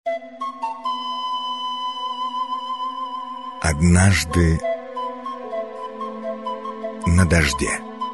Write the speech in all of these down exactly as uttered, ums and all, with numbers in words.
Однажды на дожде.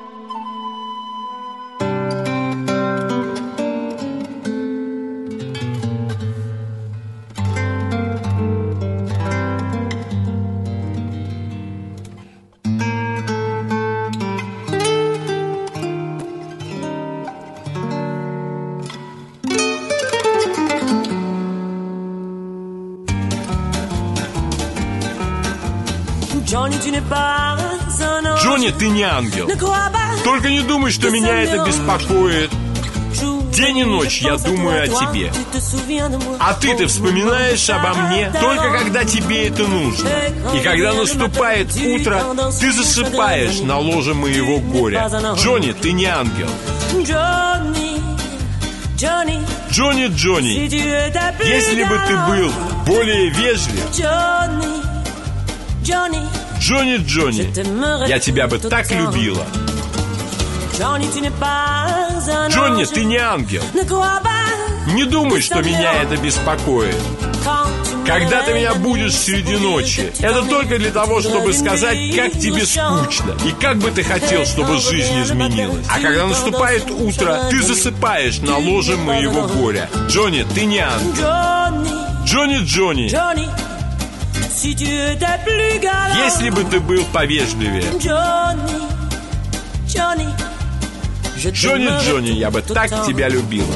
Джонни, ты не ангел. Только не думай, что меня это беспокоит. День и ночь я думаю о тебе. А ты-то вспоминаешь обо мне только когда тебе это нужно. И когда наступает утро, ты засыпаешь на ложе моего горя. Джонни, ты не ангел. Джонни, Джонни, если бы ты был более вежлив, Джонни, Джонни, я тебя бы так любила. Джонни, ты не ангел. Не думай, что меня это беспокоит. Когда ты меня будешь среди ночи, это только для того, чтобы сказать, как тебе скучно и как бы ты хотел, чтобы жизнь изменилась. А когда наступает утро, ты засыпаешь на ложе моего горя. Джонни, ты не ангел. Джонни, Джонни, если бы ты был повежливее. Джонни, Джонни, я бы так тебя любила.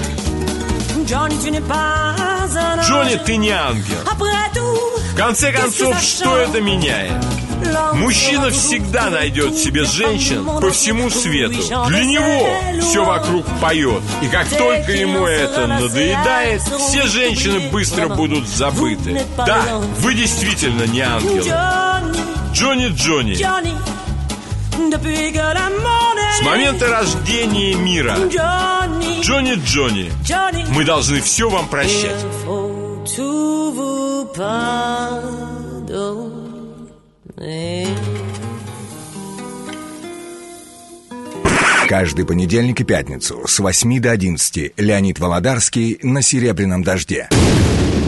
Джонни, ты не ангел. В конце концов, что это меняет? Мужчина всегда найдет себе женщин по всему свету. Для него все вокруг поет. И как только ему это надоедает, все женщины быстро будут забыты. Да, вы действительно не ангелы. Джонни, Джонни, с момента рождения мира, Джонни, Джонни, мы должны все вам прощать. Каждый понедельник и пятницу с восьми до одиннадцати Леонид Володарский на «Серебряном дожде».